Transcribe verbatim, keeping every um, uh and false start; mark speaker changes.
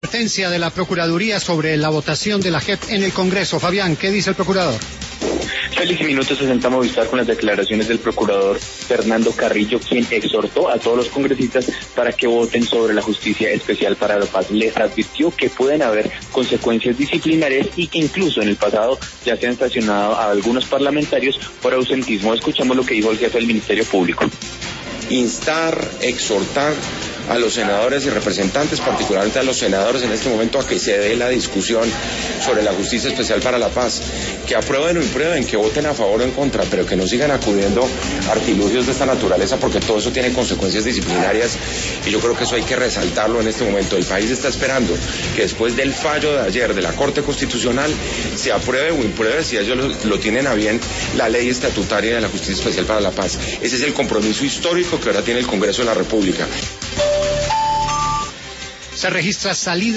Speaker 1: advertencia de la Procuraduría sobre la votación de la J E P en el Congreso. Fabián, ¿qué dice el procurador?
Speaker 2: Félix Minutos sesenta Movistar con las declaraciones del procurador Fernando Carrillo, quien exhortó a todos los congresistas para que voten sobre la Justicia Especial para la Paz. Les advirtió que pueden haber consecuencias disciplinarias y que incluso en el pasado ya se han sancionado a algunos parlamentarios por ausentismo. Escuchamos lo que dijo el jefe del Ministerio Público.
Speaker 3: Instar, exhortar a los senadores y representantes, particularmente a los senadores en este momento, a que se dé la discusión sobre la Justicia Especial para la Paz, que aprueben o imprueben, que voten a favor o en contra, pero que no sigan acudiendo a artilugios de esta naturaleza, porque todo eso tiene consecuencias disciplinarias y yo creo que eso hay que resaltarlo en este momento. El país está esperando que después del fallo de ayer de la Corte Constitucional se apruebe o impruebe, si ellos lo, lo tienen a bien, la ley estatutaria de la Justicia Especial para la Paz. Ese es el compromiso histórico que ahora tiene el Congreso de la República.
Speaker 1: Se registra salida